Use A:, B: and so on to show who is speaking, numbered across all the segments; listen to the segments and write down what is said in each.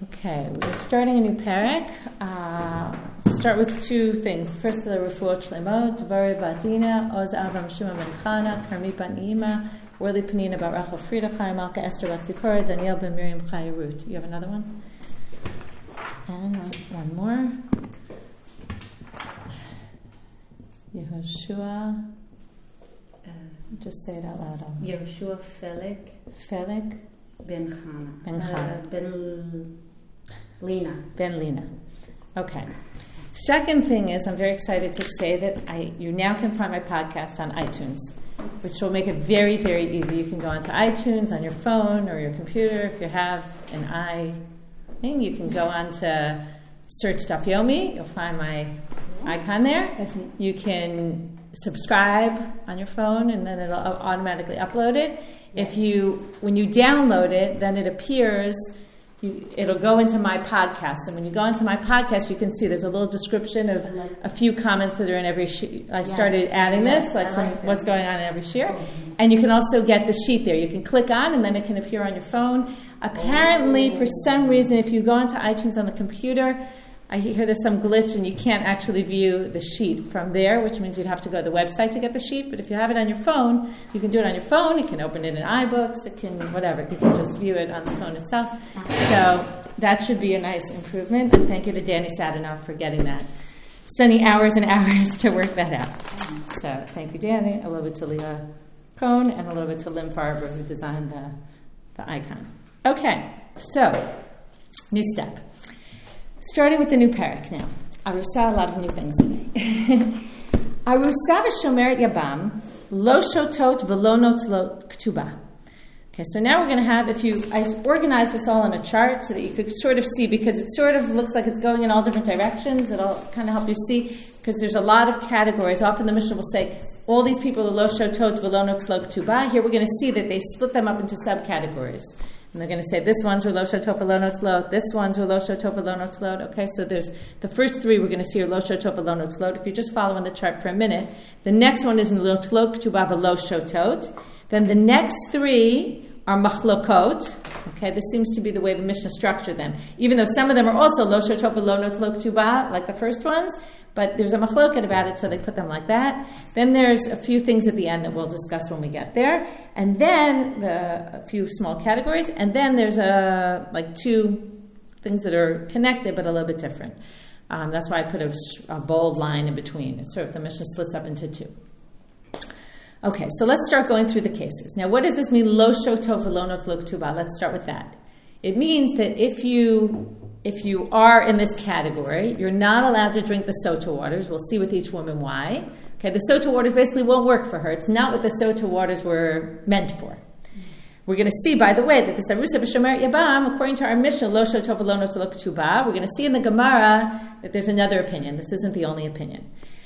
A: Okay, we're starting a new parak. Start with two things. First, the Refuot Shlemot, Dvarei Badina, Oz Avram Shimon Ben Chana, Karmit Ben Ima, Orly Penina Bar Rachel Frida Chai Malka Esther Bat Zipporah, Daniel Ben Miriam Chai Ruth. You have another one? And one more. Yehoshua. Just say it out loud.
B: Yehoshua Felek Ben Chana. Ben Lina.
A: Okay. Second thing is, I'm very excited to say that you now can find my podcast on iTunes, which will make it very, very easy. You can go onto iTunes on your phone or your computer. If you have an thing, you can go on to search Daf Yomi. You'll find my icon there. You can subscribe on your phone, and then it'll automatically upload it. When you download it, then it appears. It'll go into my podcast, and when you go into my podcast, you can see there's a little description of a few comments that are in every sheet. I started adding this, what's going on in every share, and you can also get the sheet there. You can click on, and then it can appear on your phone. Apparently, for some reason, if you go into iTunes on the computer, I hear there's some glitch, and you can't actually view the sheet from there, which means you'd have to go to the website to get the sheet. But if you have it on your phone, you can do it on your phone. You can open it in iBooks. You can just view it on the phone itself. So that should be a nice improvement. And thank you to Danny Sadanoff for getting that. Spending hours and hours to work that out. So thank you, Danny. A little bit to Leah Cohn, and a little bit to Lim Farber, who designed the icon. Okay, so new step. Starting with the new parak now. Arusa, a lot of new things today. Arusa v'shomeret yabam, lo shotot v'lo notzlot k'tuba. Okay, so now we're going to have, I organized this all on a chart so that you could sort of see, because it sort of looks like it's going in all different directions. It'll kind of help you see, because there's a lot of categories. Often the Mishnah will say, all these people are lo shotot v'lo notzlot k'tuba. Here we're going to see that they split them up into subcategories. And they're going to say, this one's lo shotot v'lo notzlot, this one's lo shotot v'lo notzlot. Okay, so there's the first three we're going to see are lo shotot v'lo notzlot. If you're just following the chart for a minute, the next one is lo tlot k'tuba v'lo shotot. Then the next three are machlokot. Okay, this seems to be the way the Mishnah structured them. Even though some of them are also lo shotot v'lo notzlot k'tuba, like the first ones, but there's a machloket about it, so they put them like that. Then there's a few things at the end that we'll discuss when we get there. And then a few small categories. And then there's two things that are connected but a little bit different. That's why I put a bold line in between. It's sort of the Mishnah splits up into two. Okay, so let's start going through the cases. Now, what does this mean, lo shotot v'lo notzlot k'tuba? Let's start with that. It means that if you are in this category, you're not allowed to drink the sota waters. We'll see with each woman why. Okay, the sota waters basically won't work for her. It's not what the sota waters were meant for. We're going to see, by the way, that this Arusa v'shomeret yabam, according to our Mishnah, lo shotot v'lo notzlot k'tuba, we're going to see in the Gemara that there's another opinion. This isn't the only opinion.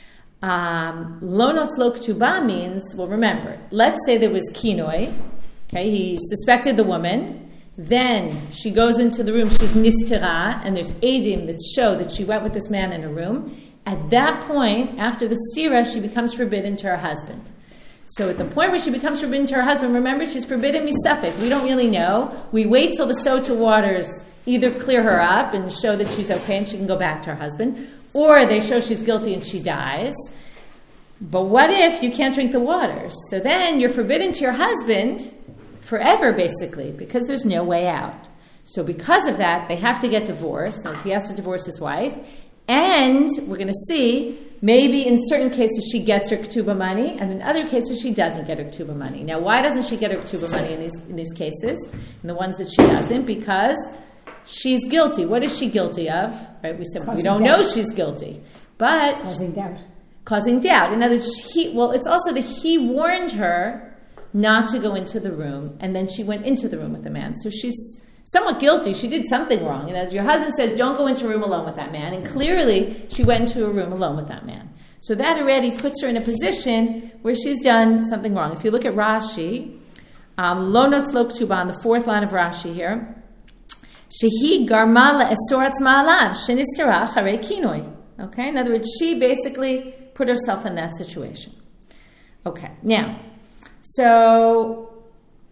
A: Lo notzlot k'tuba means, well, remember, let's say there was kinoi. Okay, he suspected the woman. Then she goes into the room, she's nistira, and there's edim that show that she went with this man in a room. At that point, after the stira, she becomes forbidden to her husband. So at the point where she becomes forbidden to her husband, remember, she's forbidden misafik. We don't really know. We wait till the sota waters either clear her up and show that she's okay and she can go back to her husband, or they show she's guilty and she dies. But what if you can't drink the waters? So then you're forbidden to your husband forever, basically, because there's no way out. So because of that, they have to get divorced, since he has to divorce his wife. And we're going to see, maybe in certain cases she gets her ketubah money, and in other cases she doesn't get her ketubah money. Now, why doesn't she get her ketubah money in these cases? In the ones that she doesn't? Because she's guilty. What is she guilty of? Right? We said we don't know she's guilty, but causing doubt. In other words, it's also that he warned her not to go into the room, and then she went into the room with the man. So she's somewhat guilty. She did something wrong. And as your husband says, don't go into a room alone with that man. And clearly, she went into a room alone with that man. So that already puts her in a position where she's done something wrong. If you look at Rashi, lo notzlot k'tuba, on the fourth line of Rashi here, shehi garma le'esorat ma'alav shenistara acharei kinoi. Okay? In other words, she basically put herself in that situation. Okay. Now, so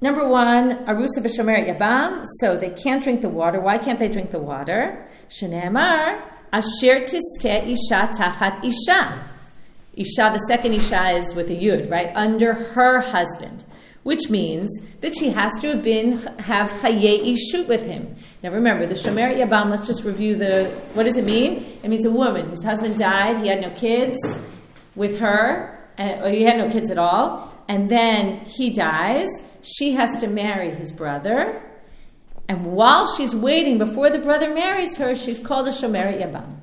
A: Number one, Arusa v'Shomeret Yabam, so they can't drink the water. Why can't they drink the water? Shene'emar, Asher Tiskeh Isha Tachat Isha. Isha, the second Isha is with a Yud, right? Under her husband. Which means that she has to have Chayei Ishut with him. Now remember, the Shomeret Yabam, let's just review what does it mean? It means a woman whose husband died, he had no kids with her, or he had no kids at all, and then he dies. She has to marry his brother, and while she's waiting, before the brother marries her, she's called a Shomeret Yabam.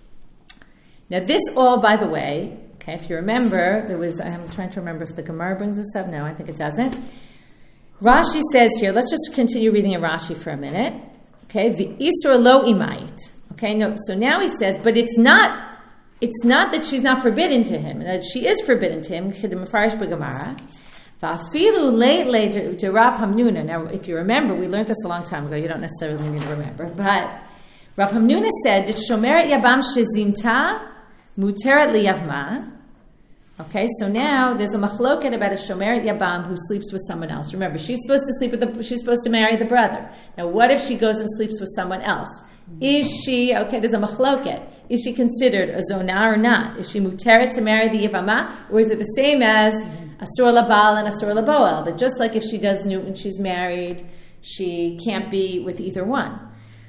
A: Now this all, by the way, okay, if you remember, I'm trying to remember if the Gemara brings this up. No, I think it doesn't. Rashi says here, let's just continue reading in Rashi for a minute. Okay, V'isra lo imait. Okay, no, so now he says, but it's not that she's not forbidden to him, that she is forbidden to him, Mefarish b'Gemara. V'afilu leit to Rav Hamnuna. Now, if you remember, we learned this a long time ago, you don't necessarily need to remember, but Rav Hamnuna said that Shomeret Yabam shezinta Muteret liyavma. Okay, so now there's a machloket about a Shomeret Yabam who sleeps with someone else. Remember, she's supposed to marry the brother. Now, what if she goes and sleeps with someone else? Is she, there's a machloket. Is she considered a zonah or not? Is she muteret to marry the Yavama? Or is it the same as Asur labal and Asur laboel? That just like if she does nut when she's married, she can't be with either one.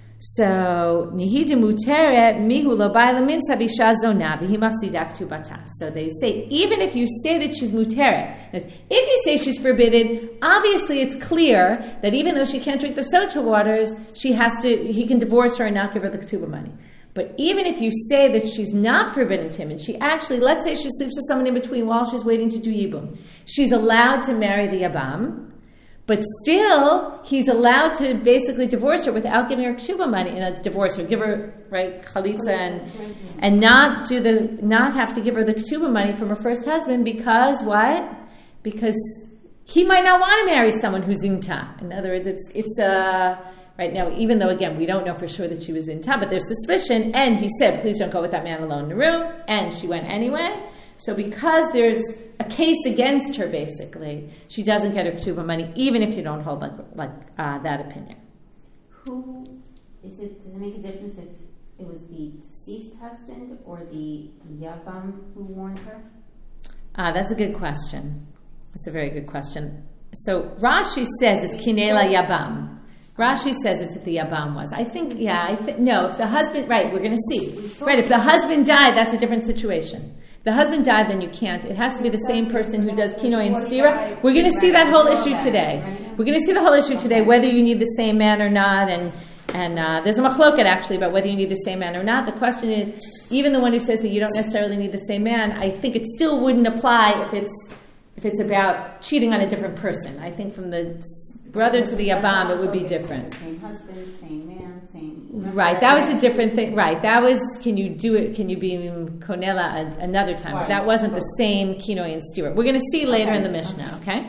A: So nihida muteret mihu lo ba'ila minsa b'isha zonah v'hi mafsida ktubata. So they say, even if you say that she's muteret, if you say she's forbidden, obviously it's clear that even though she can't drink the sotah waters, he can divorce her and not give her the ketubah money. But even if you say that she's not forbidden to him, and she actually, let's say she sleeps with someone in between while she's waiting to do yibum, she's allowed to marry the Yabam, but still, he's allowed to basically divorce her without giving her ketubah money, and divorce her, give her chalitza, and not have to give her the ketubah money from her first husband because what? Because he might not want to marry someone who's zinta. In other words, it's right now, even though again we don't know for sure that she was zinta, but there's suspicion, and he said, "Please don't go with that man alone in the room," and she went anyway. So because there's a case against her, basically, she doesn't get her ketubah money, even if you don't hold that opinion.
B: Who is it? Does it make a difference if it was the deceased husband or the Yabam who warned her?
A: That's a good question. That's a very good question. So Rashi says it's kinela Yabam. Rashi says it's if the Yabam was. I think, no, if the husband, right, we're going to see. Right, if the husband died, that's a different situation. If the husband died, then you can't. It has to be the same person who does kinoi and stira. We're going to see that whole issue today. We're going to see the whole issue today, whether you need the same man or not, and there's a machloket actually about whether you need the same man or not. The question is, even the one who says that you don't necessarily need the same man, I think it still wouldn't apply if it's about cheating on a different person. I think from the brother to the Yabam, it would be different.
B: Same husband, same man, same...
A: Right, that was a different thing. Right, that was, can you do it, can you be Konela another time? But that wasn't the same kinoi and stira. We're going to see later in the Mishnah, okay?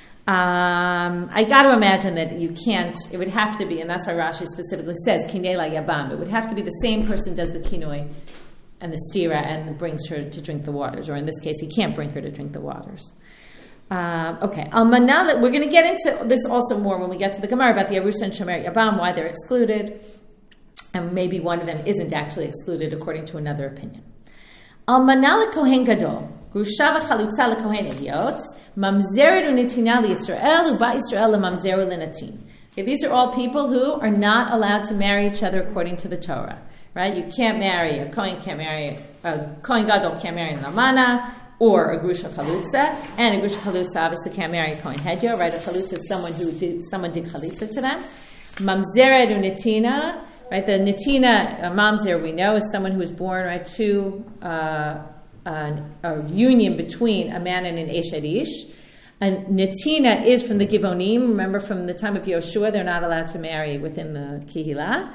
A: I got to imagine that you can't, it would have to be, and that's why Rashi specifically says, Kinela Yabam. It would have to be the same person does the kinoi and the stira and brings her to drink the waters, or in this case, he can't bring her to drink the waters. Okay, Almanah, we're going to get into this also more when we get to the Gemara about the Arusa and Shomeret Yabam, why they're excluded, and maybe one of them isn't actually excluded according to another opinion. Almanah lekohen gadol, grusha v'chalutza lekohen eviot, mamzeret u'netina liYisrael u'ba Yisrael le'mamzeru le'natin. Okay, these are all people who are not allowed to marry each other according to the Torah, right? You can't marry a kohen gadol can't marry an almana, or a grusha chalutza, and a grusha chalutza obviously can't marry a kohen hedyo, right? A chalutza is someone did chalitza to them. Mamzeret u'netina, right? The netina, mamzer, we know, is someone who was born, right, to a union between a man and an eshet ish. And netina is from the Givonim. Remember, from the time of Yoshua, they're not allowed to marry within the Kehillah.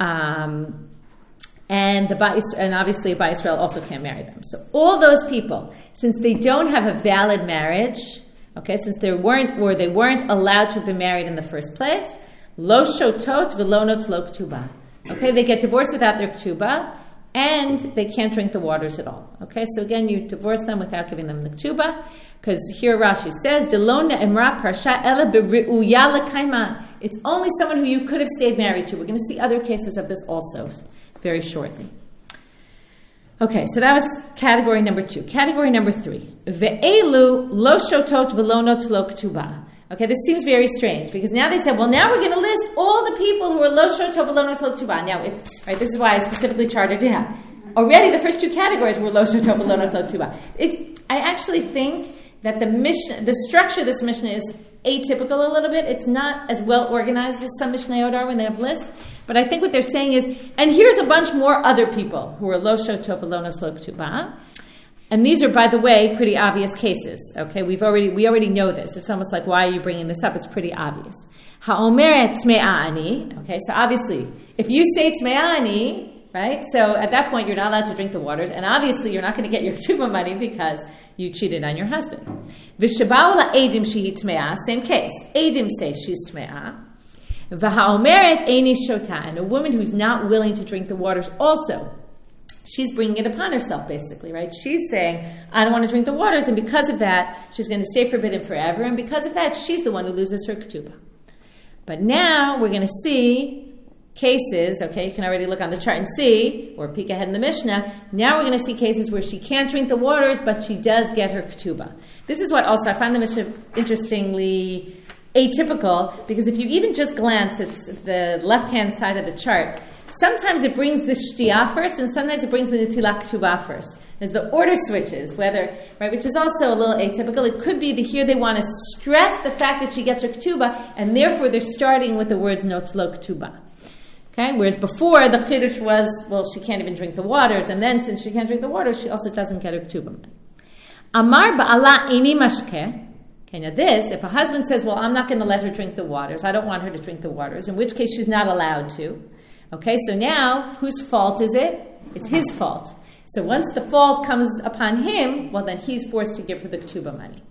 A: And obviously Ba'is Yisrael also can't marry them. So all those people, since they don't have a valid marriage, okay, since they weren't allowed to have been married in the first place, lo shotot v'lo notlo ketubah. Okay, they get divorced without their ketubah, and they can't drink the waters at all. Okay, so again, you divorce them without giving them the ketubah. Because here Rashi says, it's only someone who you could have stayed married to. We're going to see other cases of this also very shortly. Okay, so that was category number 2. Category number 3. Ve'elu lo shotot v'lo notlo ketubah. Okay, this seems very strange because now they said, well, now we're going to list all the people who are lo shotot v'lo notlo ketubah. Now, this is why I specifically charted it out. Already the first 2 categories were lo shotot v'lo notlo ketubah. I actually think that the structure of this Mishnah is atypical a little bit. It's not as well organized as some Mishnayot are when they have lists. But I think what they're saying is, and here's a bunch more other people who are lo shotot v'lo notlo ketubah. And these are, by the way, pretty obvious cases. Okay, we already know this. It's almost like, why are you bringing this up? It's pretty obvious. Ha'omeret tme'a ani. Okay, so obviously, if you say tme'a ani, right? So at that point, you're not allowed to drink the waters, and obviously, you're not going to get your ketubah money because you cheated on your husband. V'shabau la'edim shehi tme'a. Same case. Edim say she's tme'a. V'ha'omeret eini shota. And a woman who's not willing to drink the waters also. She's bringing it upon herself, basically, right? She's saying, I don't want to drink the waters, and because of that, she's going to stay forbidden forever, and because of that, she's the one who loses her ketubah. But now we're going to see cases, okay, you can already look on the chart and see, or peek ahead in the Mishnah, now we're going to see cases where she can't drink the waters, but she does get her ketubah. This is what also, I find the Mishnah interestingly atypical, because if you even just glance at the left-hand side of the chart, sometimes it brings the shtiyah first, and sometimes it brings the netilah ketubah first. As the order switches, which is also a little atypical. It could be that here they want to stress the fact that she gets her ketubah, and therefore they're starting with the words notlo ketubah. Okay? Whereas before, the chiddush was, well, she can't even drink the waters, and then since she can't drink the waters, she also doesn't get her ketubah. Amar ba'ala ini mashke. Okay, now this, if a husband says, well, I'm not going to let her drink the waters, I don't want her to drink the waters, in which case she's not allowed to. Okay, so now, whose fault is it? It's his fault. So once the fault comes upon him, well, then he's forced to give her the ketubah money.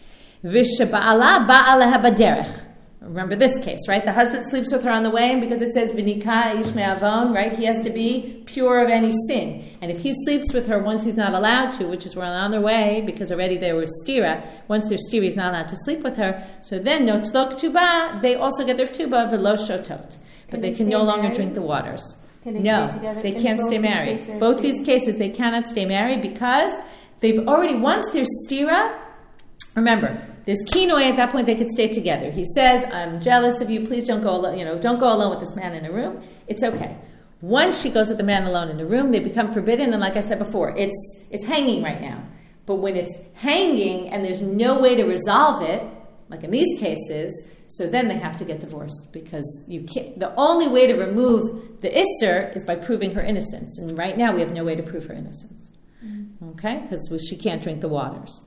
A: V'sheba'ala ba'ala habaderech. Remember this case, right? The husband sleeps with her on the way, and because it says v'nika ish me'avon, right? He has to be pure of any sin. And if he sleeps with her once he's not allowed to, which is we're on their way, because already there was stira, once there's stira, he's not allowed to sleep with her. So then, notlo ketubah, they also get their ketubah v'lo shotot. But they can no longer drink the waters. No, they can't stay married. Both these cases, they cannot stay married because they've already, once there's stira, remember, there's kinoi at that point, they could stay together. He says, I'm jealous of you, please don't go alone, don't go alone with this man in a room. It's okay. Once she goes with the man alone in the room, they become forbidden, and like I said before, it's hanging right now. But when it's hanging and there's no way to resolve it, like in these cases, so then they have to get divorced because you can't. The only way to remove the isser is by proving her innocence, and right now we have no way to prove her innocence. Okay, because she can't drink the waters.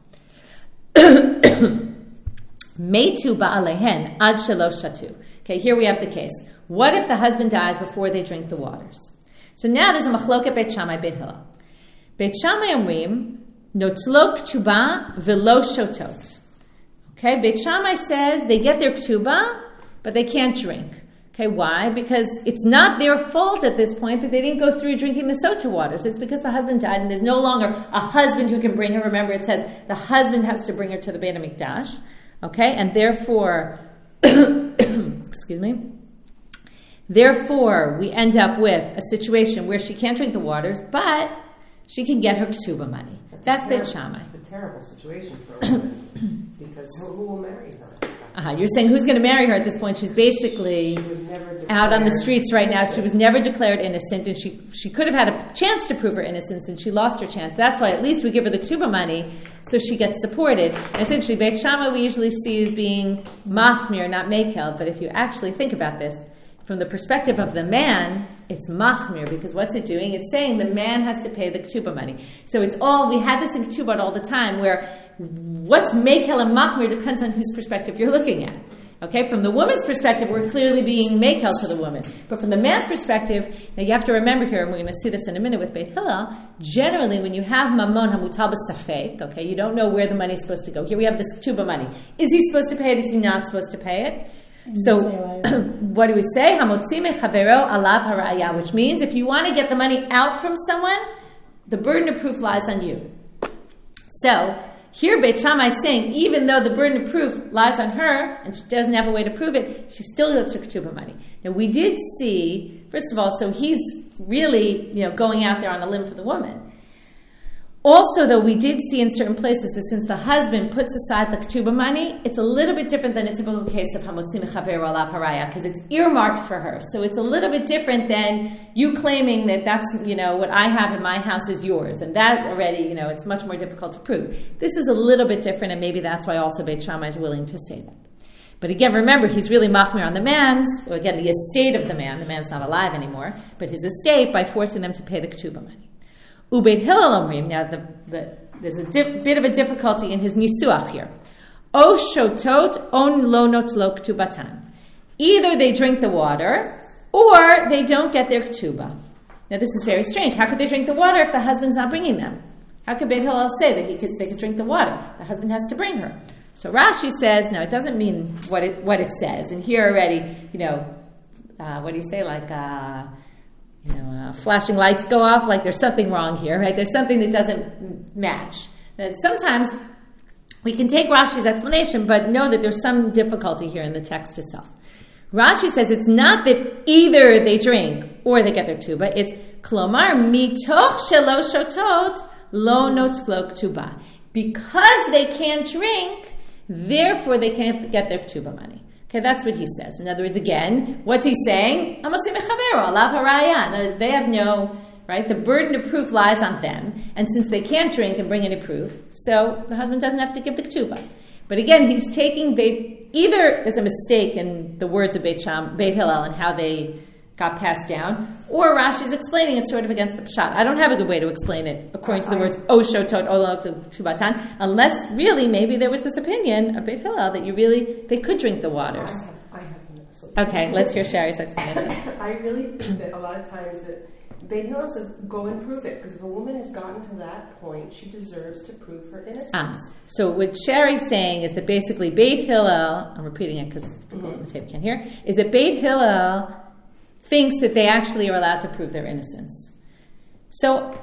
A: Meitu ba'alehen ad shelo shatu. Okay, here we have the case. What if the husband dies before they drink the waters? So now there's a machloket Beit Shammai Beit Hillel. Beit Shammai omrim notlo ketubah v'lo shotot. Okay, Beit Shammai says they get their ketubah, but they can't drink. Okay, why? Because it's not their fault at this point that they didn't go through drinking the sota waters. It's because the husband died, and there's no longer a husband who can bring her. Remember, it says the husband has to bring her to the Beit HaMikdash. Okay, and therefore, excuse me. Therefore, we end up with a situation where she can't drink the waters, but she can get her ketubah money. That's Beit Shammai.
C: It's a terrible situation for a woman because who will marry her?
A: You're saying who's going to marry her at this point? She's basically out on the streets right now. She was never declared innocent, and she could have had a chance to prove her innocence, and she lost her chance. That's why at least we give her the ketubah money so she gets supported. And essentially, Beit Shammai we usually see as being machmir, not mekel. But if you actually think about this, from the perspective of the man, it's machmir, because what's it doing? It's saying the man has to pay the ketubah money. So it's all, we had this in ketubah all the time, where what's mekel and machmir depends on whose perspective you're looking at. Okay, from the woman's perspective, we're clearly being mekel to the woman. But from the man's perspective, now you have to remember here, and we're going to see this in a minute with Beit Hillel, generally when you have mamon hamutal b'safek, okay, you don't know where the money's supposed to go. Here we have this ketubah money. Is he supposed to pay it? Is he not supposed to pay it? So, what do we say? Which means if you want to get the money out from someone, the burden of proof lies on you. So, Here Beit Shammai is saying, even though the burden of proof lies on her, and she doesn't have a way to prove it, she still gets her ketubah money. Now we did see, first of all, so he's really, going out there on a limb for the woman. Also, though, we did see in certain places that since the husband puts aside the ketubah money, it's a little bit different than a typical case of hamotzi mechaveru alav haraya, because it's earmarked for her. So it's a little bit different than you claiming that that's, what I have in my house is yours. And that already, it's much more difficult to prove. This is a little bit different, and maybe that's why also Beit Shammai is willing to say that. But again, remember, he's really machmir on the the estate of the man. The man's not alive anymore, but his estate by forcing them to pay the ketubah money. Ubeit Hillel Omrim, now there's a bit of a difficulty in his nisuach here. O shotot on lo notlo ktubatan. Either they drink the water, or they don't get their ketubah. Now this is very strange. How could they drink the water if the husband's not bringing them? How could Beit Hillel say that they could drink the water? The husband has to bring her. So Rashi says, no, it doesn't mean what it says. And here already, what do you say, like... flashing lights go off, like there's something wrong here, right? There's something that doesn't match. And sometimes we can take Rashi's explanation, but know that there's some difficulty here in the text itself. Rashi says it's not that either they drink or they get their ketubah. It's klomar mitoch shelo shotot lo notlo ketubah. Because they can't drink, therefore they can't get their ketubah money. Okay, that's what he says. In other words, again, what's he saying? They have no, right? The burden of proof lies on them. And since they can't drink and bring any proof, so the husband doesn't have to give the ketubah. But again, he's taking either there's a mistake in the words of Beit Hillel and how they got passed down, or Rashi's explaining it sort of against the pshat. I don't have a good way to explain it according to the words O shotot olo tubatan, unless really maybe there was this opinion of Beit Hillel that they could drink the waters.
C: I have an solution.
A: Okay, let's hear Sherry's explanation.
C: I really think that a lot of times that Beit Hillel says go and prove it, because if a woman has gotten to that point, she deserves to prove her innocence.
A: So what Sherry's saying is that basically Beit Hillel, I'm repeating it because people on the tape can't hear, is that Beit Hillel thinks that they actually are allowed to prove their innocence. So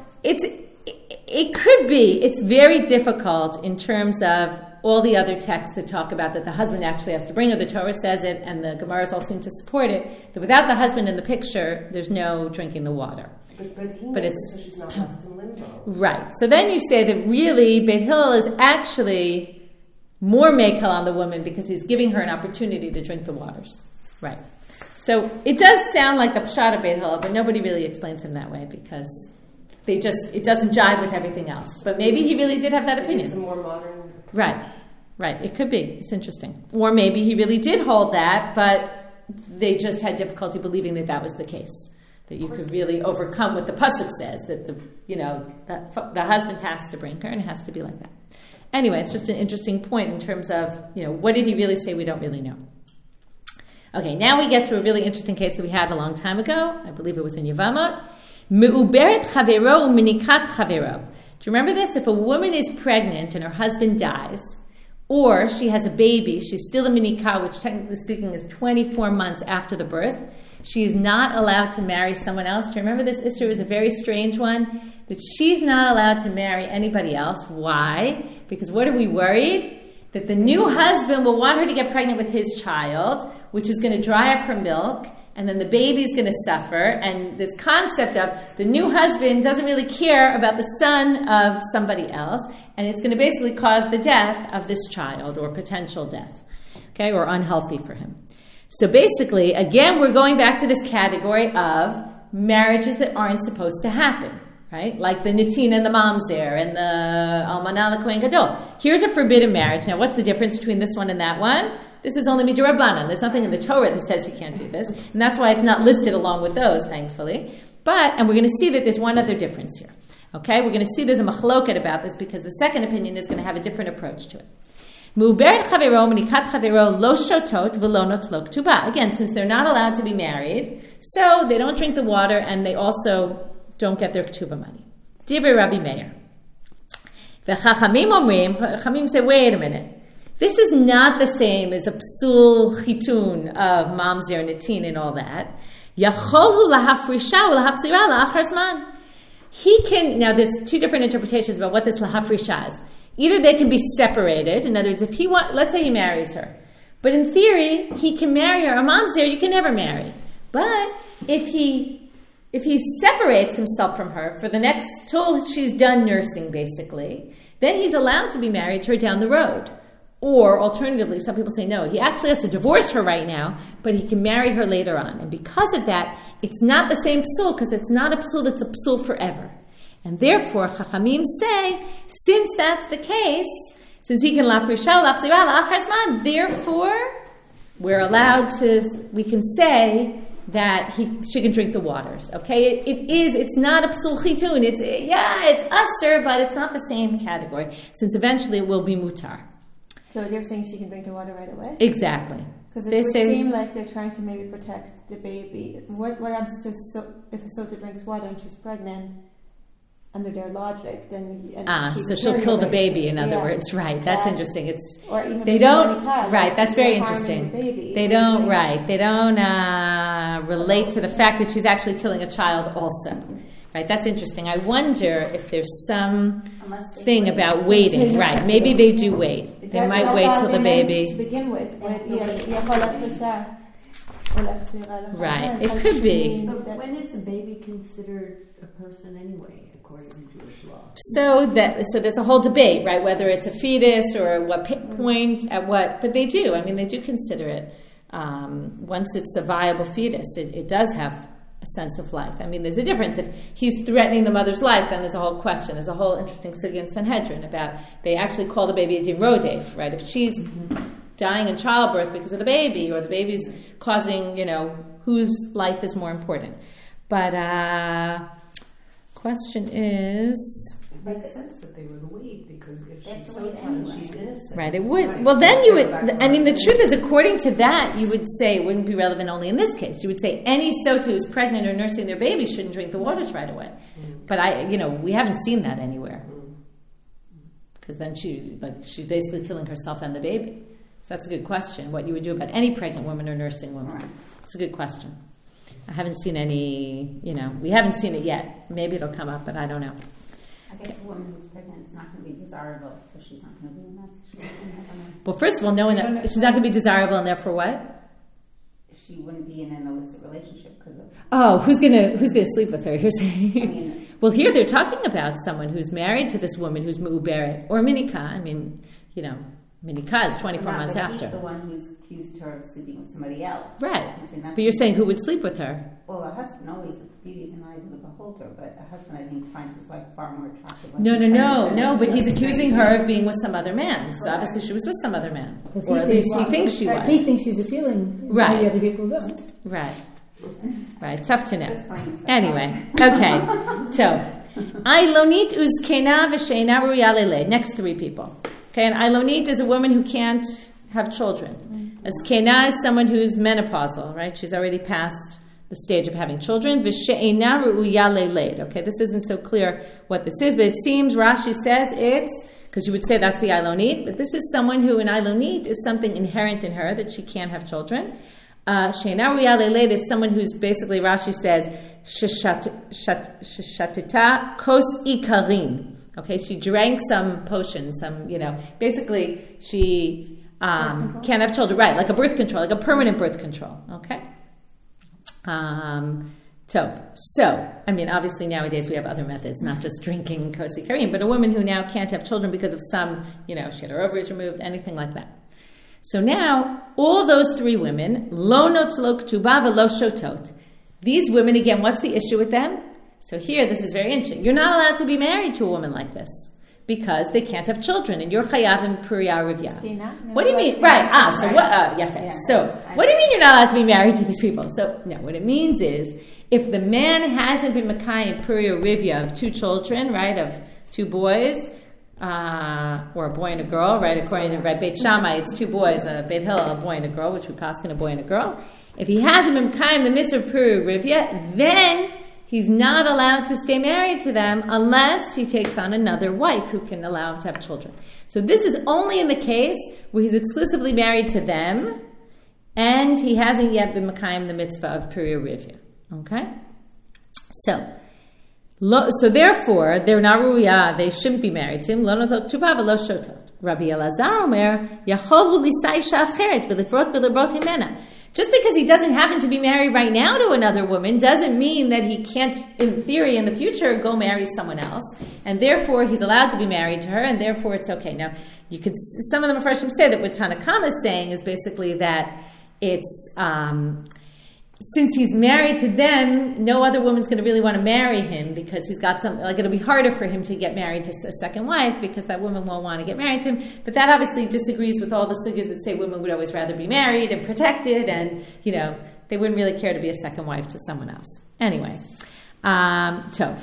A: it could be, it's very difficult in terms of all the other texts that talk about that the husband actually has to bring her. The Torah says it, and the Gemaras all seem to support it, that without the husband in the picture, there's no drinking the water.
C: But he knows it, so she's not left in limbo.
A: Right. So then you say that really Beit Hillel is actually more mekel on the woman because he's giving her an opportunity to drink the waters. Right. So it does sound like the pshat of Beit Hillel, but nobody really explains him that way because it doesn't jive with everything else. But maybe he really did have that opinion.
C: It's a more modern...
A: Right. It could be. It's interesting. Or maybe he really did hold that, but they just had difficulty believing that was the case. That you could really overcome what the pasuk says, that the husband has to bring her and it has to be like that. Anyway, it's just an interesting point in terms of, what did he really say? We don't really know. Okay, now we get to a really interesting case that we had a long time ago. I believe it was in Yevamot. Me'uberet chavero u'minikat chavero. Do you remember this? If a woman is pregnant and her husband dies, or she has a baby, she's still a minikah, which technically speaking is 24 months after the birth, she is not allowed to marry someone else. Do you remember this? Issur was a very strange one, that she's not allowed to marry anybody else. Why? Because what are we worried? That the new husband will want her to get pregnant with his child, which is going to dry up her milk, and then the baby's going to suffer. And this concept of the new husband doesn't really care about the son of somebody else, and it's going to basically cause the death of this child, or potential death, okay, or unhealthy for him. So basically, again, we're going back to this category of marriages that aren't supposed to happen. Right? Like the Nitin and the Mamzer and the Almanah L'Kohen Gadol. Here's a forbidden marriage. Now, what's the difference between this one and that one? This is only Midrabanan. There's nothing in the Torah that says you can't do this. And that's why it's not listed along with those, thankfully. And we're going to see that there's one other difference here. Okay? We're going to see there's a machloket about this because the second opinion is going to have a different approach to it. Again, since they're not allowed to be married, so they don't drink the water and they also don't get their ketubah money. Divrei Rabbi Meir. The Chachamim say, wait a minute. This is not the same as a psul chitun of mamzer, nitin, and all that. Yacholhu lahafrisha ulahachzira la'achar zman. He can, now there's two different interpretations about what this lahafrisha is. either they can be separated. In other words, if let's say he marries her, but in theory he can marry her. A mamzer you can never marry, but if he separates himself from her for the next till she's done nursing, basically, then he's allowed to be married to her down the road. Or alternatively, some people say no, he actually has to divorce her right now, but he can marry her later on. And because of that, it's not the same psul, because it's not a psul, it's a psul forever. And therefore, Chachamim say, since that's the case, since he can lafrisha lachzira la'achar zman, therefore, we can say that she can drink the waters. Okay, it's not a psul chitun. It's usher, but it's not the same category, since eventually it will be mutar.
D: So you're saying she can drink the water right away?
A: Exactly.
D: Because it would seem like they're trying to maybe protect the baby. What happens if a sota drinks water and she's pregnant? Under their logic, then
A: so she'll kill the baby. In other words, right? That's interesting. It's
D: or even
A: they don't right. That's very interesting. They don't They don't relate to the fact that she's actually killing a child also. Right, that's interesting. I wonder if there's some thing about waiting. Right, maybe they do wait. They might wait till the baby.
D: To begin with.
A: Right, it could be.
E: But when is the baby considered a person anyway, according to Jewish law?
A: So there's a whole debate, right? Whether it's a fetus or what point at what, but they do. I mean, they do consider it. Once it's a viable fetus, it does have a sense of life. I mean, there's a difference. If he's threatening the mother's life, then there's a whole question. There's a whole interesting sugya in Sanhedrin about, they actually call the baby a din rodef, right? If she's dying in childbirth because of the baby, or the baby's causing, whose life is more important. But question is...
C: It makes sense that they would wait, because if she's so young, she's innocent.
A: Right, it would. Right. Well, then you would... the truth is, according to that, you would say it wouldn't be relevant only in this case. You would say any sota who's pregnant or nursing their baby shouldn't drink the waters right away. But we haven't seen that anywhere. Because then she's basically killing herself and the baby. So that's a good question, what you would do about any pregnant woman or nursing woman. It's a good question. I haven't seen any, we haven't seen it yet. Maybe it'll come up, but I don't know.
B: I guess a woman who's pregnant is not going to be desirable, so she's not going to be in that situation.
A: Well, first of all, she's not going to be desirable, and therefore what?
B: She wouldn't be in an illicit relationship because of...
A: Oh, who's gonna sleep with her? You're saying... Well, here they're talking about someone who's married to this woman who's mu'uberet, or minika. Minika is 24 months after.
B: He's the one who's accused her of sleeping with somebody else.
A: Right. But you're saying who would sleep with her?
B: Well, a husband always, the beauty is in the eyes of the beholder, but a husband, I think, finds his wife far more attractive.
A: No, but he's accusing her of being with some other man. So obviously she was with some other man. Or at least he thinks she was.
E: He thinks she's appealing.
A: Right.
E: The other people don't.
A: Right. Tough to know. Anyway, okay. So, Ailonit uzkena v'sheina ruya lele. Next three people. Okay, and Ailonit is a woman who can't have children. Azkena is someone who's menopausal, right? She's already past the stage of having children. V'sheina ruya lele. Okay, this isn't so clear what this is, but it seems Rashi says it's, because you would say that's the Ailonit, but this is someone who, in Ailonit, is something inherent in her that she can't have children. Sheina ruya lele is someone who's basically, Rashi says, shatita kos ikarim. Okay, she drank some potion, basically she can't have children. Right, like a birth control, like a permanent birth control. Okay? So, obviously nowadays we have other methods, not just drinking kos ikarim, but a woman who now can't have children because of some, she had her ovaries removed, anything like that. So now, all those three women, lo notzlo k'tuba v'lo shotot. These women, again, what's the issue with them? So here, this is very interesting. You're not allowed to be married to a woman like this because they can't have children, and you're chayav in Puriya Rivya. What do you mean? Right. So what do you mean you're not allowed to be married to these people? So, no, what it means is, if the man hasn't been Makai in Puriya Rivya of two children, right, of two boys, or a boy and a girl, right? According to Beit Shammai, it's two boys, a Beit Hillel, a boy and a girl, which we pass in a boy and a girl. If he hasn't been kind the mitzvah of Puriya Rivya, then he's not allowed to stay married to them unless he takes on another wife who can allow him to have children. So this is only in the case where he's exclusively married to them and he hasn't yet been Makayim the mitzvah of Puriya Rivya. Okay? So, So therefore, they're not ruya, they shouldn't be married to him. Lo notot k'tuba v'lo shotot. Rabbi Elazar omer, yachol hu lisai isha acheret v'lifrot v'lirot himena. Just because he doesn't happen to be married right now to another woman doesn't mean that he can't, in theory, in the future, go marry someone else. And therefore, he's allowed to be married to her, and therefore it's okay. Now, some of the Mefarshim say that what Tanakama is saying is basically that it's, since he's married to them, no other woman's going to really want to marry him because he's got something, like it'll be harder for him to get married to a second wife because that woman won't want to get married to him. But that obviously disagrees with all the sugyas that say women would always rather be married and protected and, they wouldn't really care to be a second wife to someone else. Anyway, Tov.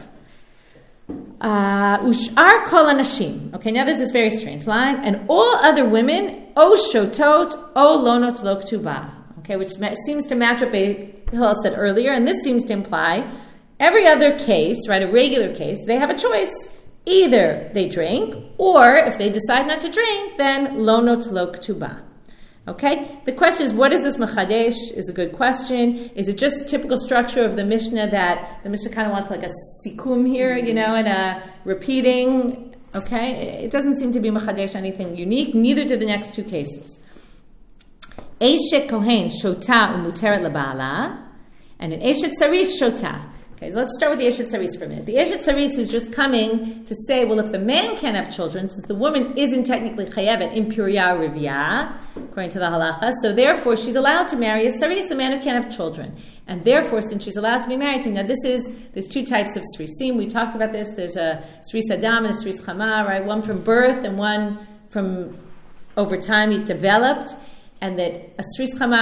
A: Ushar kol anashim. Okay, now there's this very strange line. And all other women, o shotot, o lonot lo k'tuba. Okay, which seems to match what Hillel said earlier, and this seems to imply every other case, right, a regular case, they have a choice. Either they drink, or if they decide not to drink, then lo not lo k'tuba. Okay? The question is, what is this mechadesh? Is a good question. Is it just typical structure of the Mishnah that the Mishnah kind of wants like a sikum here, and a repeating? Okay? It doesn't seem to be mechadesh anything unique, neither do the next two cases. Eshet Kohen shota umuteret labala, and an Eshet Saris shota. Okay, so let's start with the Eshet Saris for a minute. The Eshet Saris is just coming to say, well, if the man can't have children, since the woman isn't technically chayevet in Puriya Rivya, according to the halacha, so therefore she's allowed to marry a Saris, a man who can't have children. And therefore, since she's allowed to be married to him, now there's two types of Srisim. We talked about this. There's a Sris Adam and a Sris Chama, right? One from birth and one from over time he developed. And that a Sris Chama,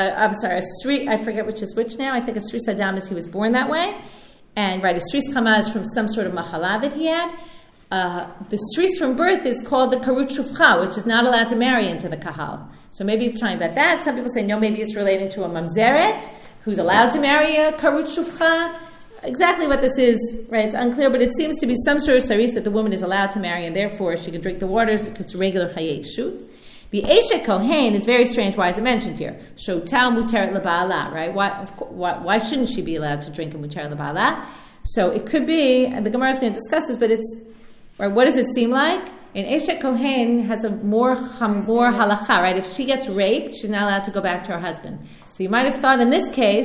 A: I forget which is which now. I think a Sris Adam is he was born that way. And right, a Sris Chama is from some sort of machala that he had. The Sris from birth is called the Karut Shufcha, which is not allowed to marry into the Kahal. So maybe it's talking about that. Some people say, no, maybe it's relating to a Mamzeret, who's allowed to marry a Karut Shufcha. Exactly what this is, right, it's unclear, but it seems to be some sort of Saris that the woman is allowed to marry, and therefore she can drink the waters because it's regular Chayei Shut. The Eshet Kohen is very strange. Why is it mentioned here? Shotah muteret leba'ala, right? Why shouldn't she be allowed to drink a muteret leba'ala? So it could be, and the Gemara is going to discuss this, but what does it seem like? An Eshet Kohen has a more halacha, right? If she gets raped, she's not allowed to go back to her husband. So you might have thought in this case,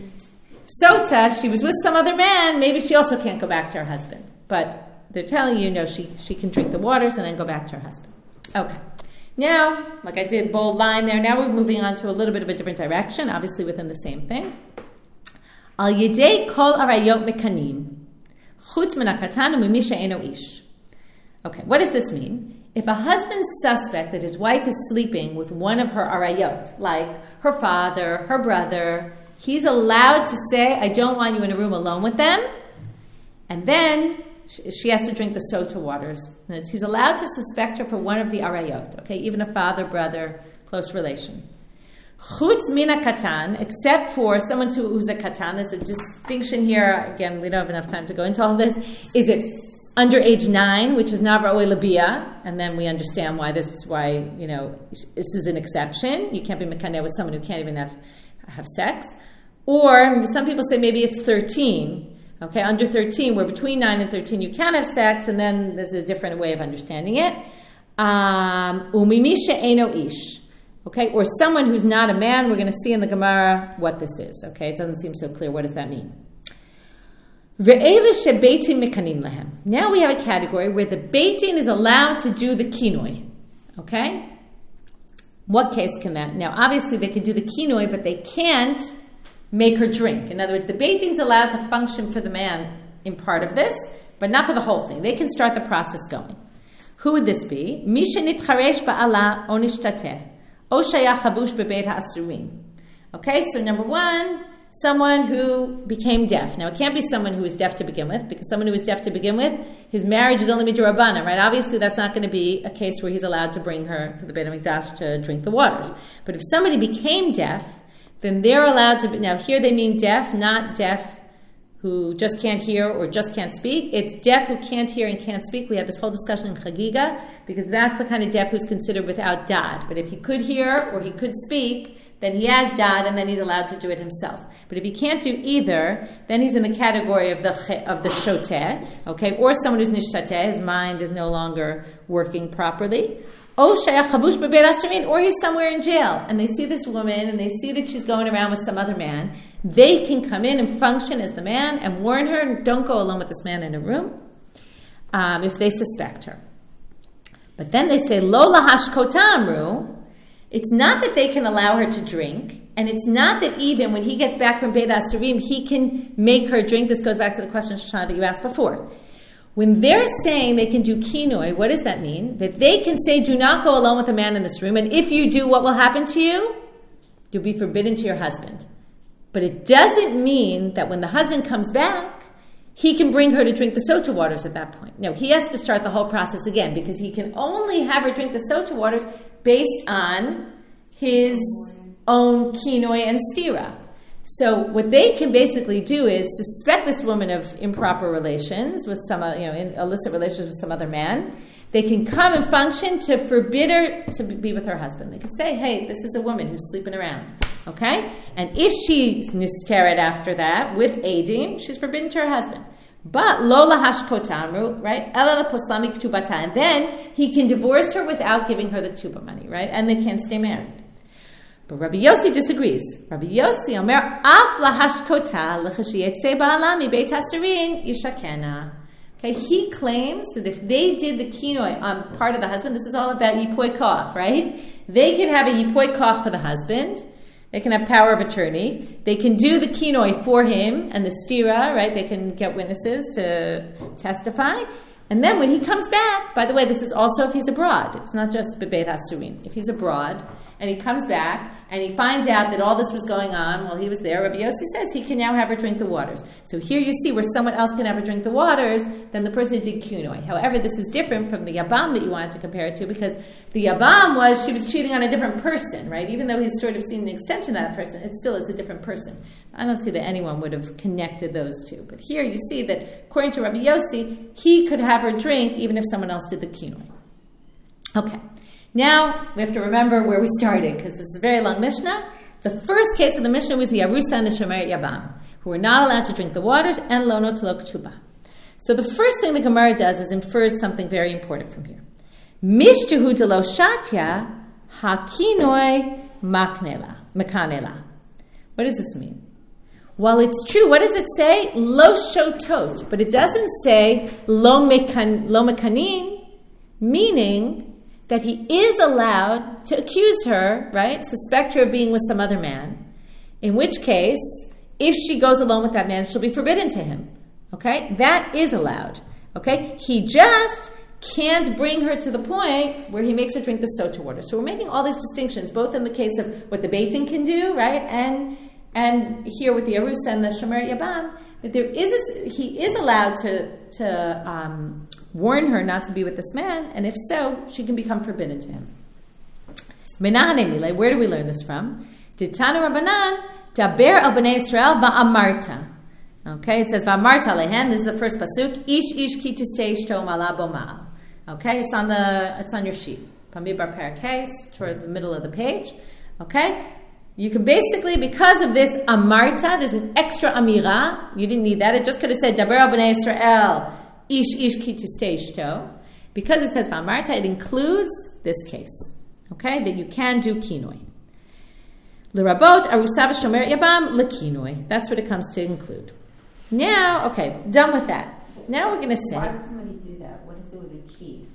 A: Sota, she was with some other man, maybe she also can't go back to her husband. But they're telling you, no, she can drink the waters and then go back to her husband. Okay. Now, like I did, bold line there. Now we're moving on to a little bit of a different direction, obviously within the same thing. Al yedei kol arayot mekanim, chutz min hakatan u'mi she'eno ish. Okay, what does this mean? If a husband suspects that his wife is sleeping with one of her arayot, like her father, her brother, he's allowed to say, I don't want you in a room alone with them, and then she has to drink the sota waters. He's allowed to suspect her for one of the arayot, okay, even a father, brother, close relation. Chutz mina katan, except for someone who's a katan. There's a distinction here. Again, we don't have enough time to go into all this. Is it under age 9, which is not ra'oi labia, and then we understand why this is this is an exception. You can't be mekaneh with someone who can't even have sex. Or some people say maybe it's 13. Okay, under 13, where between 9 and 13 you can have sex, and then there's a different way of understanding it. Umimi she'eno ish. Okay, or someone who's not a man. We're going to see in the Gemara what this is. Okay, it doesn't seem so clear. What does that mean? Ve'elu shebeitin mekanim lahem. Now we have a category where the beitin is allowed to do the kinoi. Okay? What case can that? Now, obviously they can do the kinoi, but they can't make her drink. In other words, the beitin's allowed to function for the man in part of this, but not for the whole thing. They can start the process going. Who would this be? Misha nitcharesh ba'ala o nishtateh, o shayach havush bebeit ha'asurim. Okay, so number one, someone who became deaf. Now, it can't be someone who was deaf to begin with, because someone who was deaf to begin with, his marriage is only midrabanan, right? Obviously, that's not going to be a case where he's allowed to bring her to the Beit HaMikdash to drink the waters. But if somebody became deaf, then they're allowed to be, now here they mean deaf, not deaf who just can't hear or just can't speak. It's deaf who can't hear and can't speak. We had this whole discussion in Chagiga, because that's the kind of deaf who's considered without dad. But if he could hear or he could speak, then he has dad, and then he's allowed to do it himself. But if he can't do either, then he's in the category of the shoteh, okay, or someone who's nishtateh, his mind is no longer working properly. Or he's somewhere in jail, and they see this woman, and they see that she's going around with some other man. They can come in and function as the man and warn her, don't go alone with this man in a room, if they suspect her. But then they say, Lo lahashkota amru. It's not that they can allow her to drink, and it's not that even when he gets back from Beit Asurim, he can make her drink. This goes back to the question, Shoshana, that you asked before. When they're saying they can do kinoi, what does that mean? That they can say, do not go alone with a man in this room, and if you do, what will happen to you? You'll be forbidden to your husband. But it doesn't mean that when the husband comes back, he can bring her to drink the sota waters at that point. No, he has to start the whole process again, because he can only have her drink the sota waters based on his own kinoi and stira. So what they can basically do is suspect this woman of improper relations with some, illicit relations with some other man. They can come and function to forbid her to be with her husband. They can say, hey, this is a woman who's sleeping around, okay? And if she's nisteret after that with edim, she's forbidden to her husband. But lo lahashkotamru, right? Ela poslami ktubata, and then he can divorce her without giving her the tuba money, right? And they can't stay married. But Rabbi Yossi disagrees. Rabbi Yossi omer af lahashkota l'chashiyetze ba'ala mi beit hasurin yishakena. Okay, he claims that if they did the kinoi on part of the husband, this is all about yipoi koch, right? They can have a yipoi koch for the husband. They can have power of attorney. They can do the kinoi for him and the stira, right? They can get witnesses to testify. And then when he comes back, by the way, this is also if he's abroad. It's not just bebeit hasurin. If he's abroad and he comes back and he finds out that all this was going on while he was there, Rabbi Yossi says he can now have her drink the waters. So here you see where someone else can have her drink the waters, then the person did kinoi. However, this is different from the yabam that you wanted to compare it to, because the yabam was she was cheating on a different person, right? Even though he's sort of seen an extension of that person, it still is a different person. I don't see that anyone would have connected those two. But here you see that, according to Rabbi Yossi, he could have her drink even if someone else did the kinoi. Okay. Now, we have to remember where we started, because this is a very long Mishnah. The first case of the Mishnah was the Arusa and the Shomeret Yabam, who were not allowed to drink the waters, and Lo Notelo Ktuba. So the first thing the Gemara does is infers something very important from here. Mishtahu de lo shatya hakinoi mekanela. What does this mean? Well, it's true. What does it say? Lo shotot. But it doesn't say lo mekanin, meaning that he is allowed to accuse her, right? Suspect her of being with some other man. In which case, if she goes alone with that man, she'll be forbidden to him. Okay? That is allowed. Okay? He just can't bring her to the point where he makes her drink the sota water. So we're making all these distinctions, both in the case of what the Beit Din can do, right? And here with the Arusa and the Shomeret Yabam, that he is allowed to warn her not to be with this man, and if so, she can become forbidden to him. Where do we learn this from? Titanu Rabbanan, Daber al Bnei Yisrael va'amarta. Okay, it says va'amarta lehen. This is the first pasuk. Ish ki tistei ishto mala bo ma'al. Okay, it's on your sheet. Pamidbar Parakeh, toward the middle of the page. Okay, you can basically, because of this amarta, there's an extra amira. You didn't need that. It just could have said Daber al Bnei Yisrael. Ish ki tistei ishto. Because it says va'amarta, it includes this case. Okay, that you can do kinoi. L'rabot arusa v'shomeret yabam lekinoi. That's what it comes to include. Now, okay, done with that. Now we're going to say,
B: why would somebody do that? What does it would achieve?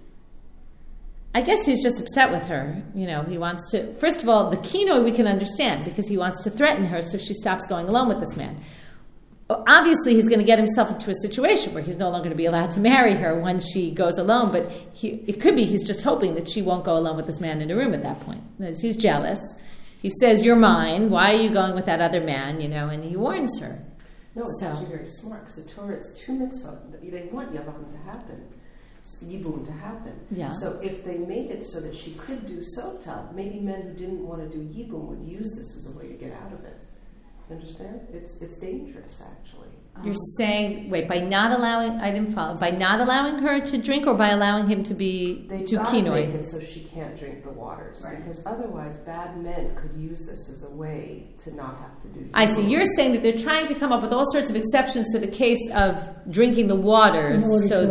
A: I guess he's just upset with her. He wants to. First of all, the kinoi we can understand because he wants to threaten her so she stops going alone with this man. Obviously, he's going to get himself into a situation where he's no longer going to be allowed to marry her when she goes alone, but it could be he's just hoping that she won't go alone with this man in a room at that point. He's jealous. He says, you're mine. Why are you going with that other man? And he warns her.
C: No, it's actually very smart, because the Torah, it's two mitzvah. They want Yavam to happen, Yibum to happen.
A: Yeah.
C: So if they made it so that she could do Sota, maybe men who didn't want to do Yibum would use this as a way to get out of it. Understand? It's dangerous, actually.
A: You're saying, wait, by not allowing, I didn't follow, by not allowing her to drink or by allowing him to
C: They've
A: do
C: got to make
A: kinoi?
C: it so she can't drink the waters,
B: Right.
C: because otherwise bad men could use this as a way to not have to do.
A: I see. You're saying that they're trying to come up with all sorts of exceptions to the case of drinking the waters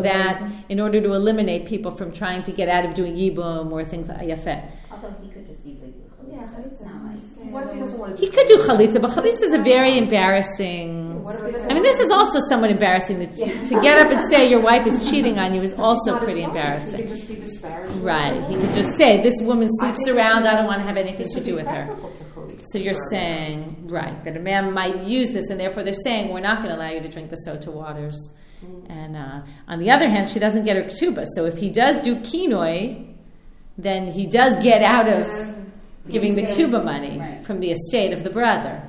A: in order to eliminate people from trying to get out of doing yibum or things like yafet.
B: Although he could just easily do chalitza.
D: Yeah,
B: It's not like
C: What if he doesn't want to?
A: He could do chalitza, but chalitza is a very embarrassing.
C: What if he doesn't?
A: I mean, this is also somewhat embarrassing. To get up and say your wife is cheating on you is also
C: Not his
A: pretty
C: fault. He
A: embarrassing.
C: could just be disparaging.
A: Right. He could just say, this woman
C: I
A: sleeps
C: think
A: around,
C: this
A: I
C: is-
A: don't want to have anything
C: this
A: to
C: would
A: do
C: be
A: with her.
C: preferable to chalitza.
A: So you're saying, right, that a man might use this, and therefore they're saying, we're not going to allow you to drink the sota waters. And on the other hand, she doesn't get her ketubah. So if he does do kinoi, then he does get out of giving the ketubah money
B: Right.
A: from the estate of the brother.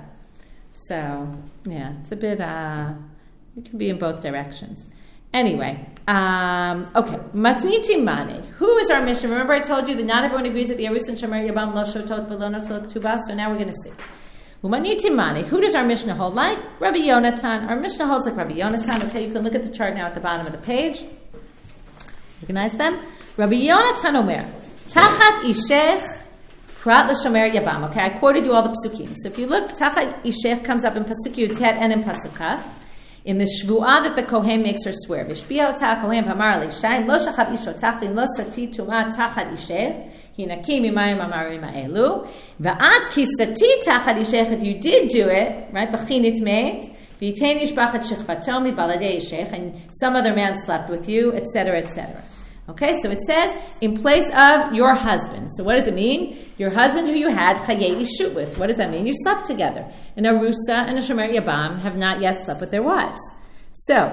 A: So, yeah, it's a bit, it can be in both directions. Anyway, okay, matniti mane. Who is our Mishnah? Remember I told you that not everyone agrees that the Arus and Shomer Yabam lo shotot v'lo notel ketubah, so now we're going to see. Matniti mane. Who does our Mishnah hold like? Rabbi Yonatan. Our Mishnah holds like Rabbi Yonatan. Okay, you can look at the chart now at the bottom of the page. Recognize them? Rabbi Yonatan Omer, Tachat Ishech Prat l'Shomer Yabam. Okay, I quoted you all the psukim. So if you look, Tachat Ishech comes up in Pasuk Yutet and in Pasuk Kaf. In the shvuah that the kohen makes her swear, v'shbiya otah kohen v'amar leishayin lo shachav ishotach v'lo sati tumah tachat ishech hinaki mimayim amarim ha'elu v'ad ki sati tachat ishech. If you did do it, right, b'chinit meit v'yitein ishbachat shechvato mibaladei ishech, and some other man slept with you, etc., etc. Okay, so it says in place of your husband. So what does it mean? Your husband who you had chayei ishut with. What does that mean? You slept together. An arusa and a shomer yabam have not yet slept with their wives. So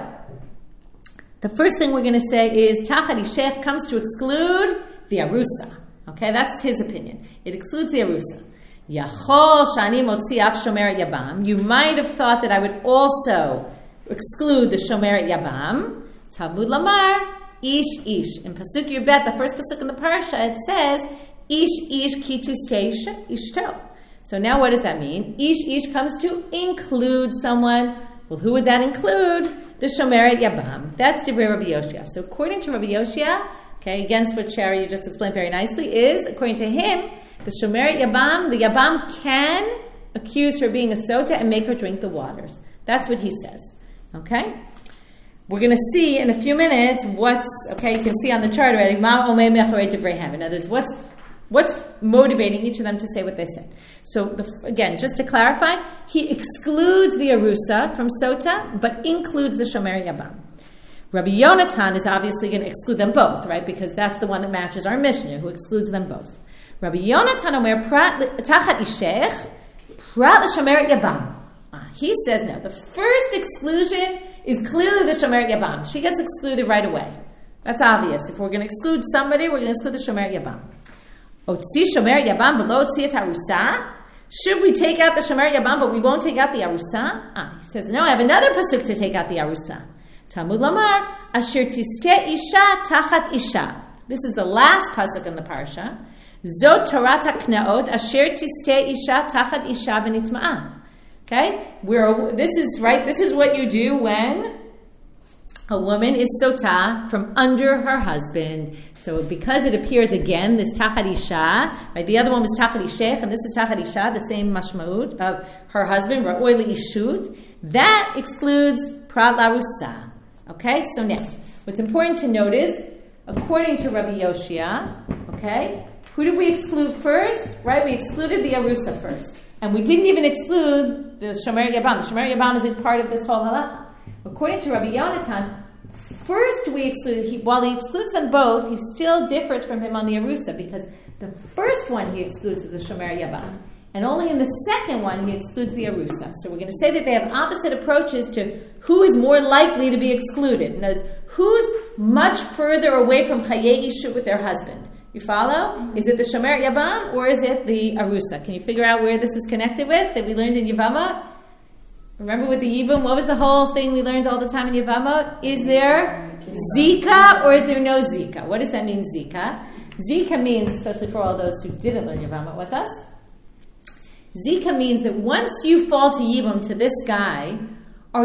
A: the first thing we're going to say is tachat ishech comes to exclude the arusa. Okay, that's his opinion. It excludes the arusa. Yachol shani motzi af shomer yabam. You might have thought that I would also exclude the shomer yabam. Talmud lamar. Ish ish. In Pasuk Yubet, the first Pasuk in the Parsha, it says, Ish ish ki tuskei ishto. So now what does that mean? Ish ish comes to include someone. Well, who would that include? The Shomeret Yabam. That's Divrei Rabbi Yoshia. So according to Rabbi Yoshia, okay, against what Sherry you just explained very nicely, is, according to him, the Shomeret Yabam, the Yabam can accuse her of being a sota and make her drink the waters. That's what he says. Okay? We're going to see in a few minutes okay, you can see on the chart already, in other words, what's motivating each of them to say what they said. So again, just to clarify, he excludes the Arusa from Sota, but includes the Shomer Yabam. Rabbi Yonatan is obviously going to exclude them both, right? Because that's the one that matches our Mishnah, who excludes them both. Rabbi Yonatan Omer, Tachat Ishech, Prat l'Shomer Yabam. He says no. The first exclusion is clearly the Shomer Yabam. She gets excluded right away. That's obvious. If we're going to exclude somebody, we're going to exclude the Shomer Yabam. Otzi Shomer Yabam below Otzi et Arusa. Should we take out the Shomer Yabam, but we won't take out the Arusa? He says, no, I have another pasuk to take out the Arusa. Talmud Lamar, Asher Tiste Isha Tachat Isha. This is the last pasuk in the parsha. Zot Torah HaKnaot, Asher Tiste Isha Tachat Isha v'nitma'a. Okay? This is what you do when a woman is sota from under her husband. So because it appears again, this tachat isha, right? The other one was tachat ishech, and this is tachat isha, the same mashmaut of her husband, ra'oi li'ishut. That excludes prat larusa. Okay? So now, what's important to note is, according to Rabbi Yoshia, okay, who did we exclude first? Right? We excluded the arusa first. And we didn't even exclude the Shomer Yabam. The Shomer Yabam isn't part of this whole halacha. According to Rabbi Yonatan, first we exclude, while he excludes them both, he still differs from him on the Arusa, because the first one he excludes the Shomer Yabam, and only in the second one he excludes the Arusa. So we're going to say that they have opposite approaches to who is more likely to be excluded. In other words, who's much further away from Chayei Ishut with their husband. You follow? Is it the Shomer Yabam or is it the Arusa? Can you figure out where this is connected with that we learned in Yevamot? Remember with the Yibum, what was the whole thing we learned all the time in Yevamot? Is there Zika or is there no Zika? What does that mean, Zika? Zika means, especially for all those who didn't learn Yevamot with us, Zika means that once you fall to Yibum to this guy, Or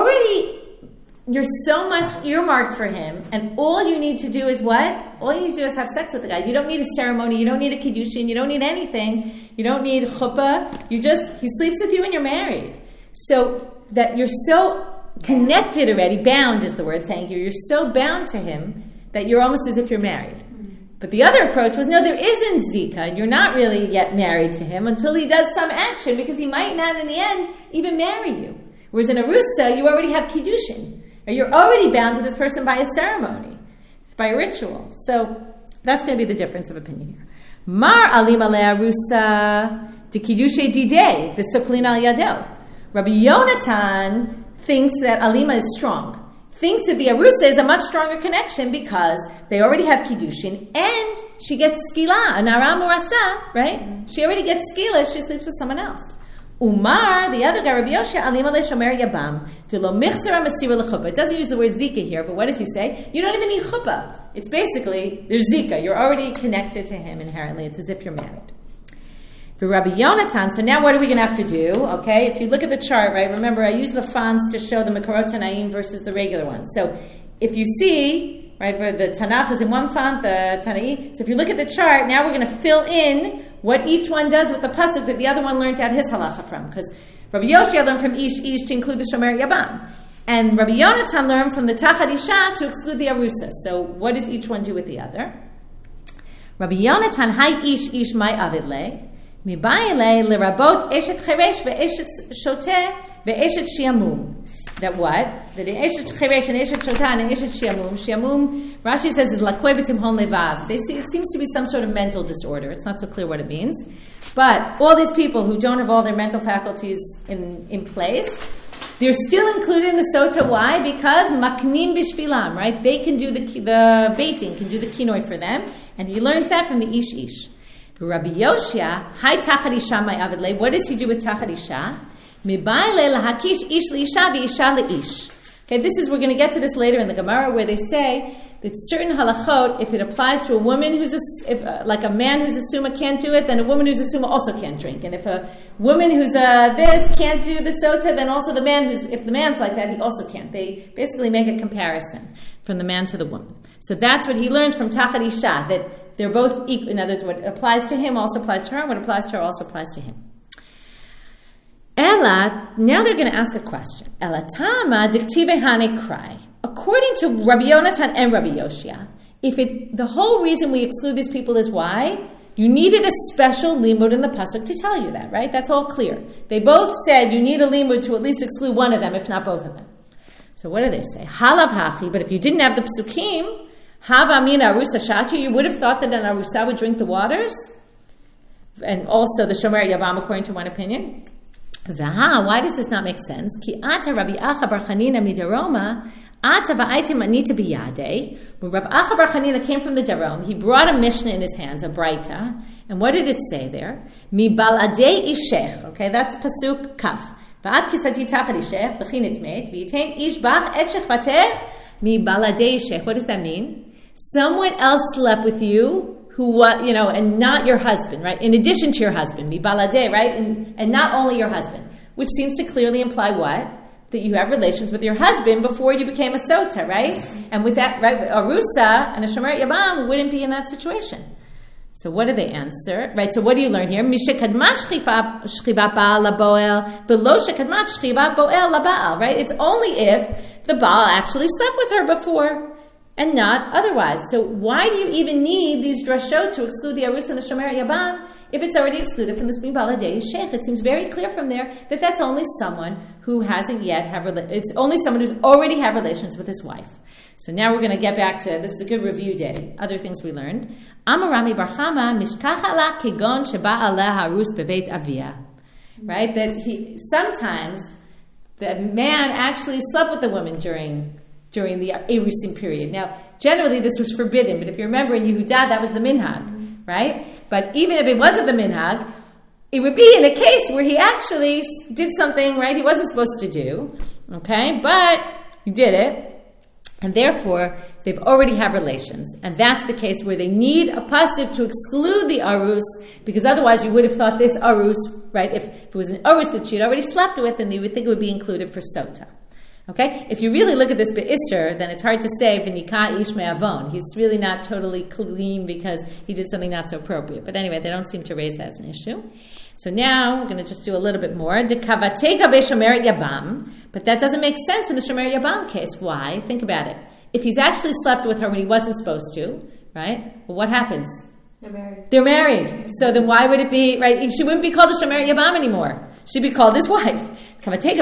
A: you're so much earmarked for him, and all you need to do is what? All you need to do is have sex with the guy. You don't need a ceremony, you don't need a kiddushin, you don't need anything, you don't need chuppah, he sleeps with you and you're married. So that you're so connected already, bound is the word, thank you, you're so bound to him that you're almost as if you're married. But the other approach was, no, there isn't zika, you're not really yet married to him until he does some action, because he might not in the end even marry you. Whereas in Arusa, you already have kiddushin. Or you're already bound to this person by a ceremony, by a ritual. So that's going to be the difference of opinion here. Mar alima le'arusa de kiddushe didei v'suklin al yado. Rabbi Yonatan thinks that alima is strong. Thinks that the arusa is a much stronger connection because they already have kiddushin and she gets skila, an aram urasa, right? She already gets skila if she sleeps with someone else. Umar, the other guy, Rabbi Yoshia, alima le'shomer yabam, de lo michzera masira lechuppah. It doesn't use the word zika here, but what does he say? You don't even need chuppah. It's basically, there's zika. You're already connected to him inherently. It's as if you're married. For Rabbi Yonatan, so now what are we going to have to do? Okay, if you look at the chart, right, remember I use the fonts to show the Makorot Tanaim versus the regular ones. So if you see, right, for the Tanakh is in one font, the Tanai. So if you look at the chart, now we're going to fill in what each one does with the pasuk that the other one learned out his halacha from. Because Rabbi Yoshia learned from Ish to include the Shomer Yabam. And Rabbi Yonatan learned from the Tachad Isha to exclude the Arusa. So what does each one do with the other? Rabbi Yonatan, Hai Ish Mai Avidle, Mibaile Lirabot Eshet Cheresh Ve'eshet Shoteh Ve'eshet Shiamum. That what? That Eshet Cheresh and Eshet Shoteh and Eshet Shiamum. Shiamum, Rashi says, is Lakwe V'Timhon Levav. It seems to be some sort of mental disorder. It's not so clear what it means. But all these people who don't have all their mental faculties in place, they're still included in the sota. Why? Because maknim bishvilam, right? They can do the baiting, can do the kinoi for them, and he learns that from the ish. Rabbi Yoshia, hi tachad isha my avidle. What does he do with tachad isha? Mibayle lahakish ish leisha v'isha leish. Okay, we're going to get to this later in the Gemara, where they say that certain halachot, if it applies to a woman like a man who's a suma can't do it, then a woman who's a suma also can't drink. And if a woman who's this can't do the sota, then also if the man's like that, he also can't. They basically make a comparison from the man to the woman. So that's what he learns from Tachad Isha, that they're both equal. In other words, what applies to him also applies to her, and what applies to her also applies to him. Ella, now they're going to ask a question. Ella tama diktive hane cry. According to Rabbi Yonatan and Rabbi Yoshia, the whole reason we exclude these people is why? You needed a special limud in the pasuk to tell you that, right? That's all clear. They both said you need a limud to at least exclude one of them, if not both of them. So what do they say? Halav hachi, but if you didn't have the psukim, hav amin arusa shatu, you would have thought that an arusa would drink the waters, and also the shomer yavam, according to one opinion. Why does this not make sense? Ki ata Rabbi Acha bar Chanina midaroma, ata va'aitim anita biyadei. When Rabbi Acha bar Chanina came from the Darom, he brought a Mishnah in his hands, a Braita, and what did it say there? Mi baladei ishech. Okay, that's pasuk kaf. Va'at kisati tachad ishech v'chinit meit v'yitain ish bach et shechvatech mi baladei ishech. What does that mean? Someone else slept with you. And not your husband, right? In addition to your husband, mi baladeh, right? And not only your husband, which seems to clearly imply what? That you have relations with your husband before you became a sota, right? And with that, right, a rusa and a shomer yabam wouldn't be in that situation. So what do they answer? Right, so what do you learn here? Right? It's only if the Baal actually slept with her before and not otherwise. So why do you even need these drashot to exclude the Arus and the Shomer Yabam if it's already excluded from the Spin Baladei Sheikh? It seems very clear from there that that's only someone who hasn't yet it's only someone who's already had relations with his wife. So now we're going to get back to, this is a good review day, other things we learned. Amarami Barchama Mishkachala Kegon Sheba Aleh Harus Bebeit Avia. Right? That sometimes the man actually slept with the woman during the Erusin period. Now, generally this was forbidden, but if you remember in Yehuda, that was the minhag, right? But even if it wasn't the minhag, it would be in a case where he actually did something, right, he wasn't supposed to do, okay? But he did it, and therefore, they've already have relations. And that's the case where they need a pasuk to exclude the arus, because otherwise you would have thought this arus, right, if it was an arus that she had already slept with, then you would think it would be included for sota. Okay? If you really look at this be'isser, then it's hard to say v'nikah ish me'avon. He's really not totally clean because he did something not so appropriate. But anyway, they don't seem to raise that as an issue. So now we're going to just do a little bit more. Dekavateka be'shomer yabam. But that doesn't make sense in the shomer yabam case. Why? Think about it. If he's actually slept with her when he wasn't supposed to, right? Well, what happens? They're married. So then why would it be, right? She wouldn't be called a shomer yabam anymore. She'd be called his wife. Let's say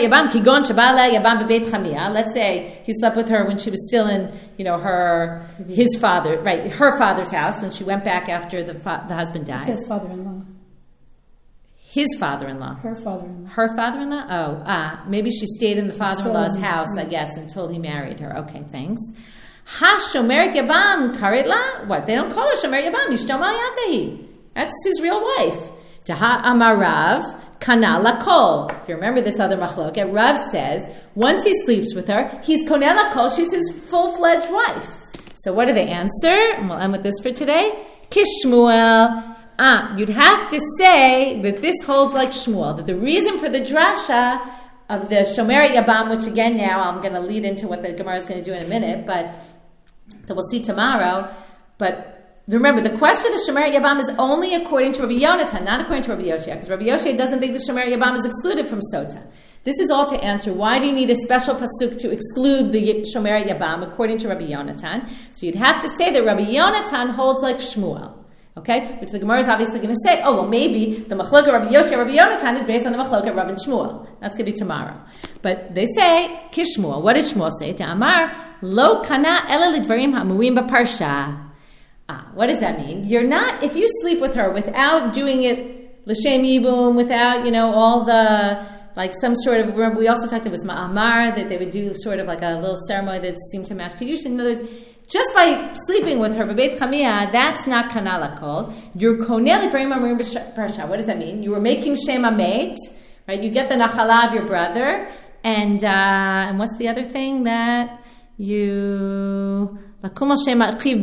A: he slept with her when she was still in, her father's house, when she went back after the husband died.
F: It says father-in-law.
A: His father-in-law.
F: Her father-in-law.
A: Her father-in-law? Maybe she stayed in the father-in-law's house, I guess, until he married her. Okay, thanks. Ha-shomeret yabam karitla? What? They don't call her shomer yabam. Yishtomal yatahi. That's his real wife. Taha amarav. Kana lakol. If you remember this other machloket, Rav says, once he sleeps with her, he's koneh lakol, she's his full-fledged wife. So what do they answer? And we'll end with this for today. Kishmuel. You'd have to say that this holds like Shmuel, that the reason for the drasha of the shomer yabam, which again now I'm going to lead into what the Gemara is going to do in a minute, but that we'll see tomorrow, but remember, the question of Shomer Yabam is only according to Rabbi Yonatan, not according to Rabbi Yoshia, because Rabbi Yoshia doesn't think the Shomer Yabam is excluded from Sota. This is all to answer why do you need a special pasuk to exclude the Shomer Yabam according to Rabbi Yonatan. So you'd have to say that Rabbi Yonatan holds like Shmuel, okay? Which the Gemara is obviously going to say, oh, well, maybe the Machlokah Rabbi Yoshia, Rabbi Yonatan is based on the Machlokah Rav and Shmuel. That's going to be tomorrow. But they say, Kishmuel. What did Shmuel say? To Amar, Lo kana ela lidvarim ha'amurim b'parsha. What does that mean? You're not, if you sleep with her without doing it l'shem yibum, without, all the, like some sort of, remember we also talked about ma'amar, that they would do sort of like a little ceremony that seemed to match Kedushin. In other words, just by sleeping with her, b'beit chamia, that's not kana lakol. You're koneh l'dvarim ha'amurim b'parsha. What does that mean? You were making shem amet, right? You get the nachala of your brother, and what's the other thing that you... Right, and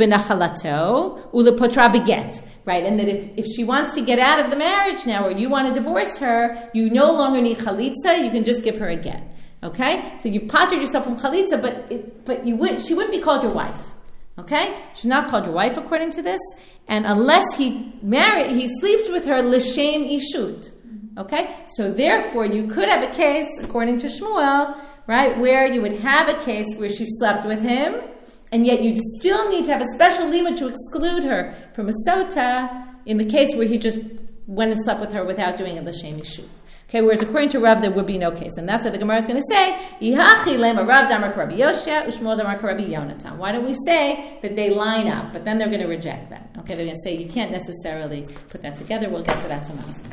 A: that if she wants to get out of the marriage now, or you want to divorce her, you no longer need chalitza, you can just give her a get. Okay? So you pattered yourself from chalitza, but she wouldn't be called your wife. Okay? She's not called your wife according to this, and unless he sleeps with her l'shem ishut. Okay? So therefore, you could have a case, according to Shmuel, right, where you would have a case where she slept with him, and yet you'd still need to have a special limit to exclude her from a sota in the case where he just went and slept with her without doing it l'shem yishut. Okay, whereas according to Rav, there would be no case. And that's what the Gemara is going to say. Yihachi lema Rav damar Rabbi Yoshia, u'Shmuel damar Rabbi Yonatan. Why don't we say that they line up? But then they're going to reject that. Okay, they're going to say you can't necessarily put that together. We'll get to that tomorrow.